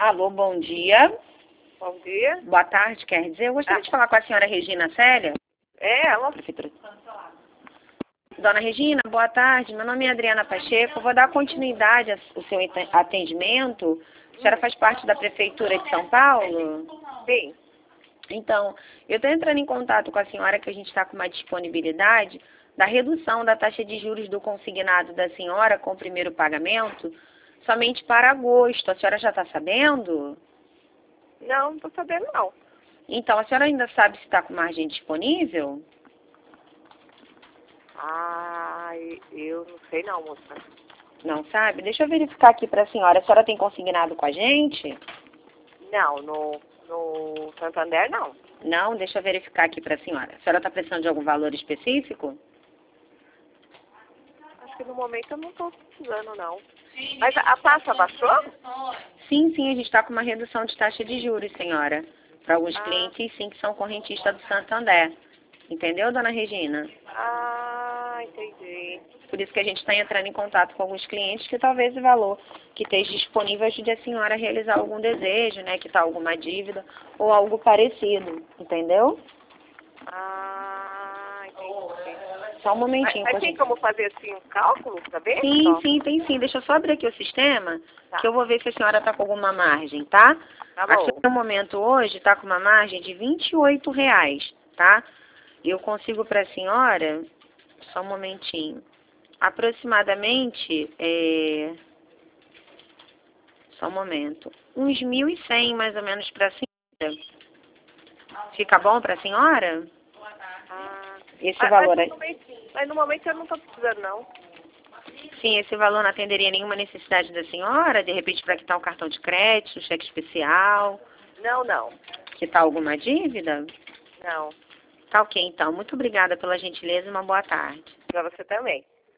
Alô, bom dia. Bom dia. Boa tarde, quer dizer. Eu gostaria de falar com a senhora Regina Célia. É ela? Prefeitura. Dona Regina, boa tarde. Meu nome é Adriana Pacheco. Vou dar continuidade ao seu atendimento. A senhora faz parte da Prefeitura de São Paulo? Sim. Então, eu estou entrando em contato com a senhora que a gente está com uma disponibilidade da redução da taxa de juros do consignado da senhora com o primeiro pagamento somente para agosto. A senhora já está sabendo? Não, não tô sabendo não. Então, a senhora ainda sabe se está com margem disponível? Eu não sei não, moça. Não sabe? Deixa eu verificar aqui para a senhora. A senhora tem consignado com a gente? Não, no Santander não. Não? Deixa eu verificar aqui para a senhora. A senhora está precisando de algum valor específico? Acho que no momento eu não tô precisando não. Mas a taxa baixou? Sim, sim, a gente está com uma redução de taxa de juros, senhora. Para alguns Ah. clientes, sim, que são correntistas do Santander. Entendeu, dona Regina? Entendi. Por isso que a gente está entrando em contato com alguns clientes que talvez o valor que esteja disponível ajude a senhora a realizar algum desejo, né? Que está alguma dívida ou algo parecido. Entendeu? Entendi. Só um momentinho. Mas tem como fazer assim um cálculo, tá vendo? Sim, sim, tem sim. Deixa eu só abrir aqui o sistema, Tá. que eu vou ver se a senhora está com alguma margem, tá? Tá A bom. senhora, no momento hoje, está com uma margem de R$ 28, tá? Eu consigo para a senhora, só um momentinho, aproximadamente, só um momento, uns 1.100 mais ou menos para a senhora. Fica bom para a senhora? Esse valor aí? Mas no momento eu não tô precisando não. Sim, esse valor não atenderia nenhuma necessidade da senhora? De repente, para quitar um cartão de crédito, um cheque especial? Não. Quitar alguma dívida? Não. Tá ok, então. Muito obrigada pela gentileza e uma boa tarde. Pra você também.